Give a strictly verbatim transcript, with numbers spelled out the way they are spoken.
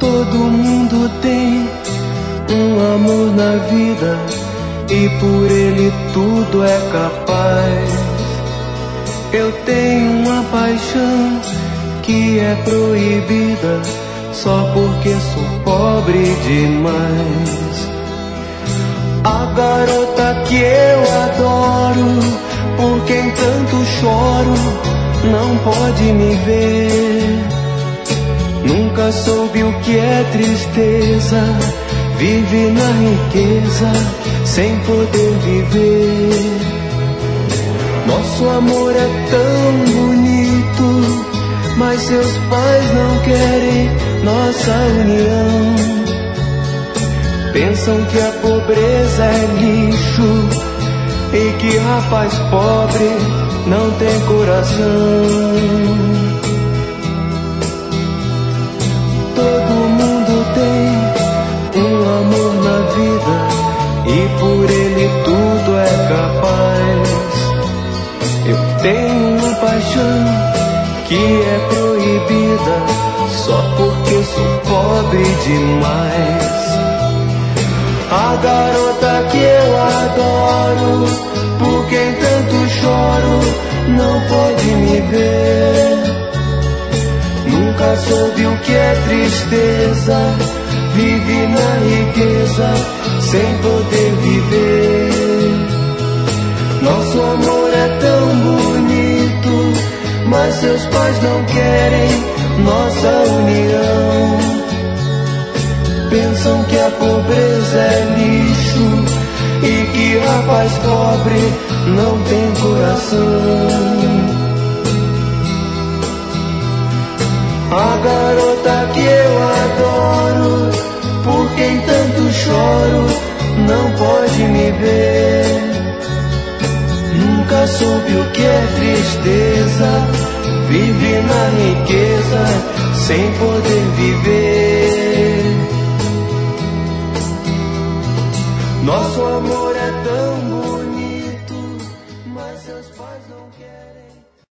Todo mundo tem um amor na vida e por ele tudo é capaz. Eu tenho uma paixão que é proibida só porque sou pobre demais. A garota que eu adoro, por quem tanto choro, não pode me ver. Nunca soube o que é tristeza, vive na riqueza sem poder viver. Nosso amor é tão bonito, mas seus pais não querem nossa união. Pensam que a pobreza é lixo e que rapaz pobre não tem coração. Todo mundo tem um amor na vida e por ele tudo é capaz. Eu tenho uma paixão que é proibida só porque sou pobre demais. A garota que eu adoro, por quem tanto choro, não pode me ver. Nunca soube o que é tristeza, vive na riqueza sem poder viver. Nosso amor é tão bonito, mas seus pais não querem nossa união. Pensam que a pobreza é lixo e que rapaz pobre não tem coração. A garota que eu adoro, por quem tanto choro, não pode me ver. Nunca soube o que é tristeza, vive na riqueza sem poder viver.